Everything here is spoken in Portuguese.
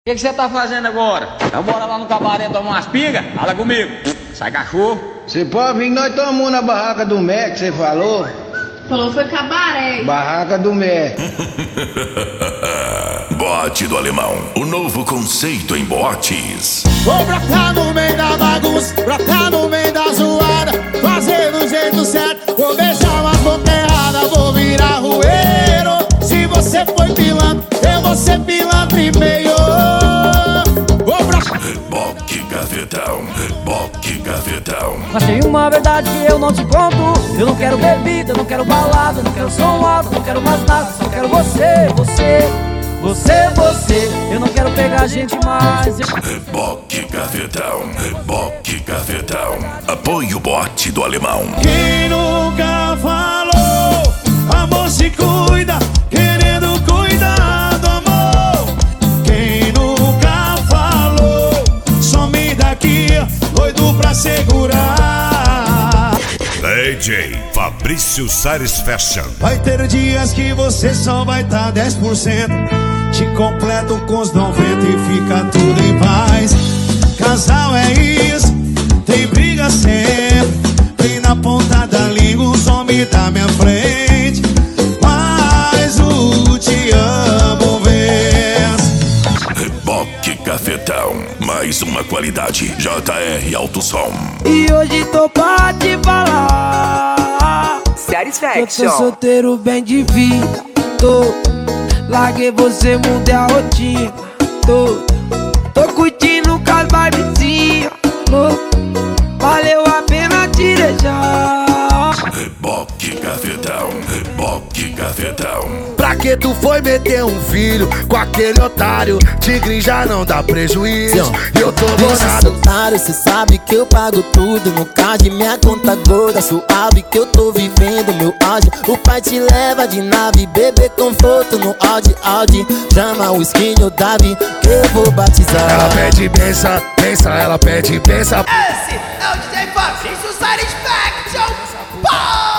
O que você tá fazendo agora? Então bora lá no cabaré tomar umas pingas? Fala comigo. Sai cachorro. Você pode vir, nós tomamos na barraca do Mé, que você falou. Falou foi cabaré. Barraca do Mé. Boate do Alemão, o novo conceito em boates. Vou brotar no meio da bagunça, brotar no meio da zoada, fazer do jeito certo, vou beijar uma boca errada, vou virar rueiro. Se você foi pilantra, eu vou ser pilantra e meio. Vou brotar. Boque gavetão, boque gavetão. Mas tem uma verdade que eu não te conto. Eu não quero bebida, não quero balada, não quero som alto, não quero mais nada. Só quero você. Eu não quero pegar gente mais. Boque gavetão, boque gavetão. Apoie o boate do Alemão. Quem nunca falou, amor se cuida, querendo cuidar do amor. Quem nunca falou, some daqui, doido pra segurar. DJ Fabrício Sares Fashion. Vai ter dias que você só vai tá 10%. Te completo com os 90 e fica tudo em paz. Casal é isso, tem briga sempre. Vem na ponta da língua, os homens da minha frente. Mas o te amo vence. Boque gavetão, mais uma qualidade. JR Alto Som. E hoje tô pra te falar. Satisfaction. Eu tô solteiro bem de vida. Larguei você, mudei a rotina. Tô curtindo com as barbezinhas. Valeu a pena te deixar. Boque gavetão, boque gavetão. Pra que tu foi meter um filho com aquele otário? Tigre já não dá prejuízo. Eu tô bolado. Otário, cê sabe que eu pago tudo. No card, minha conta gorda, suave que eu tô vivendo meu auge. O pai te leva de nave, bebê conforto no Audi. Chama o skin ou Davi, que eu vou batizar. Ela pede benção, ela pede benção. Esse é o DJ Fabrício Satisfaction.